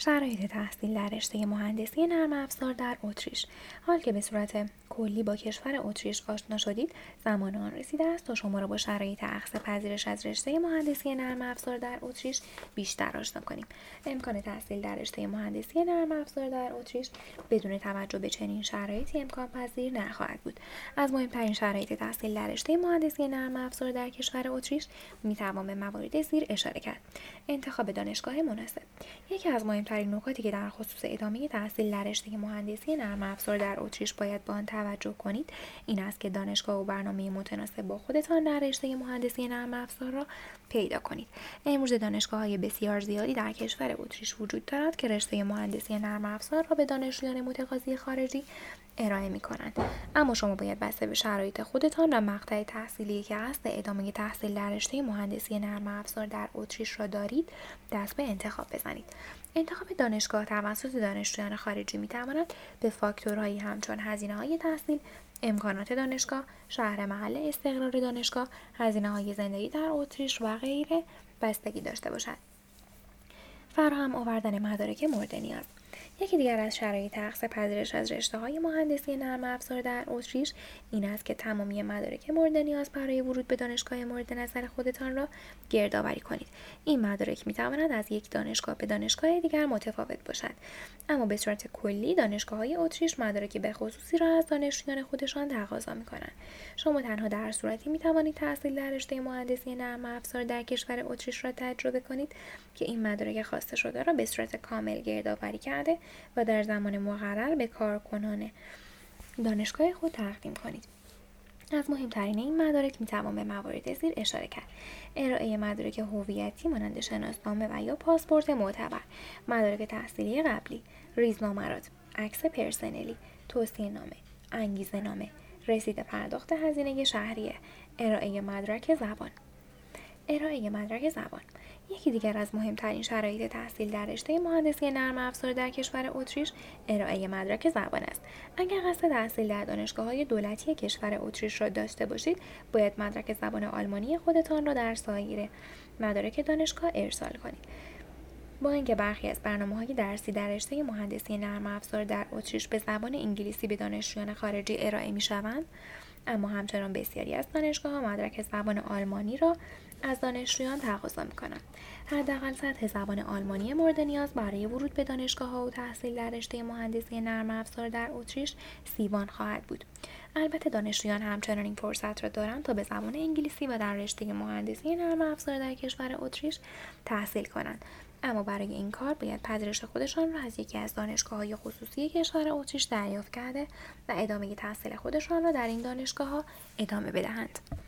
شرایط تحصیل در رشته مهندسی نرم افزار در اتریش. حال که به صورت کلی با کشور اتریش آشنا شدید، زمان آن رسیده است تا شما را با شرایط اخذ پذیرش از رشته مهندسی نرم افزار در اتریش بیشتر آشنا کنیم. امکان تحصیل در رشته مهندسی نرم افزار در اتریش بدون توجه به چنین شرایطی امکان پذیر نخواهد بود. از مهمترین شرایط تحصیل در رشته مهندسی نرم افزار در کشور اتریش میتوان به موارد زیر اشاره کرد. انتخاب دانشگاه مناسب. یکی از مهمترین نکاتی که در خصوص ادامه تحصیل در رشته مهندسی نرم افزار در اتریش باید به آن توجه کنید این است که دانشگاه و برنامه متناسب با خودتان در رشته مهندسی نرم افزار را پیدا کنید. امروزه دانشگاه‌های بسیار زیادی در کشور اتریش وجود دارد که رشته مهندسی نرم افزار را به دانشجویان متقاضی خارجی ارائه می‌کنند، اما شما باید بسته به شرایط خودتان و مقطع تحصیلی که قصد ادامه تحصیل در رشته مهندسی نرم افزار در اتریش را دارید دست به انتخاب بزنید. انتخاب دانشگاه توسط دانشجویان خارجی می‌تواند به فاکتورهایی همچون هزینه‌های تحصیل، امکانات دانشگاه، شهر محل استقرار دانشگاه، هزینه‌های زندگی در اتریش و غیره بستگی داشته باشد. فراهم آوردن مدارک مورد نیاز. یکی دیگر از شرایط اخذ پذیرش از رشته‌های مهندسی نرم افزار در اتریش این است که تمامی مدارک مورد نیاز برای ورود به دانشگاه مورد نظر خودتان را گردآوری کنید. این مدارک می‌تواند از یک دانشگاه به دانشگاه دیگر متفاوت باشد، اما به صورت کلی دانشگاه‌های اتریش مدارک بخصوصی را از دانشجویان خودشان تقاضا می‌کنند. شما تنها در صورتی می‌توانید تحصیل در رشته مهندسی نرم افزار در کشور اتریش را تجربه کنید که این مدارک خواسته شده را به صورت کامل گردآوری کرده و در زمان مقرر به کارکنان دانشگاه خود تقدیم کنید. از مهمترین این مدارک میتوان به موارد زیر اشاره کرد: ارائه مدارک هویتی مانند شناسنامه و یا پاسپورت معتبر، مدارک تحصیلی قبلی، ریزنمرات، عکس پرسنلی، توصیه‌نامه، انگیزه‌نامه، رسید پرداخت هزینه شهریه، ارائه مدرک زبان. یکی دیگر از مهمترین شرایط تحصیل در رشته مهندسی نرم افزار در کشور اتریش ارائه مدرک زبان است. اگر قصد تحصیل در دانشگاه‌های دولتی کشور اتریش را داشته باشید، باید مدرک زبان آلمانی خودتان را در سایر مدارک دانشگاه ارسال کنید. با اینکه برخی از برنامه‌های درسی در رشته مهندسی نرم افزار در اتریش به زبان انگلیسی به دانشجویان خارجی ارائه می‌شوند، اما همچنان بسیاری از دانشگاه‌ها مدرک زبان آلمانی را از دانشجویان تقاضا می‌کنند. حداقل سطح زبان آلمانی مورد نیاز برای ورود به دانشگاه‌ها و تحصیل در رشته مهندسی نرم افزار در اتریش C1 خواهد بود. البته دانشجویان همچنان این فرصت را دارند تا به زبان انگلیسی و در رشته مهندسی نرم افزار در کشور اتریش تحصیل کنند، اما برای این کار باید پذیرش خودشان را از یکی از دانشگاه‌های خصوصی کشور اتریش دریافت کرده و ادامه تحصیل خودشان را در این دانشگاه‌ها ادامه بدهند.